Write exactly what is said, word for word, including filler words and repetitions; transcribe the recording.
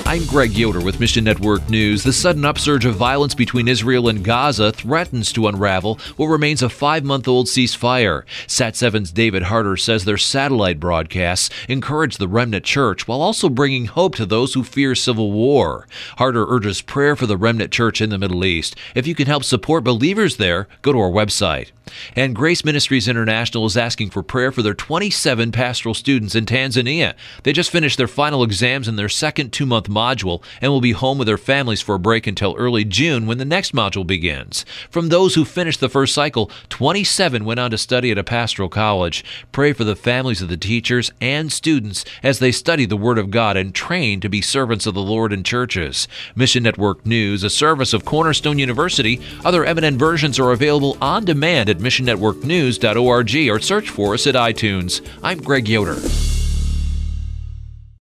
I'm Greg Yoder with Mission Network News. The sudden upsurge of violence between Israel and Gaza threatens to unravel what remains a five-month-old ceasefire. Sat seven's David Harder says their satellite broadcasts encourage the remnant church while also bringing hope to those who fear civil war. Harder urges prayer for the remnant church in the Middle East. If you can help support believers there, go to our website. And Grace Ministries International is asking for prayer for their twenty-seven pastoral students in Tanzania. They just finished their final exams in their second two-month module and will be home with their families for a break until early June when the next module begins. From those who finished the first cycle, twenty-seven went on to study at a pastoral college. Pray for the families of the teachers and students as they study the Word of God and train to be servants of the Lord in churches. Mission Network News, a service of Cornerstone University. Other M N N versions are available on demand at mission network news dot org or search for us at iTunes. I'm Greg Yoder.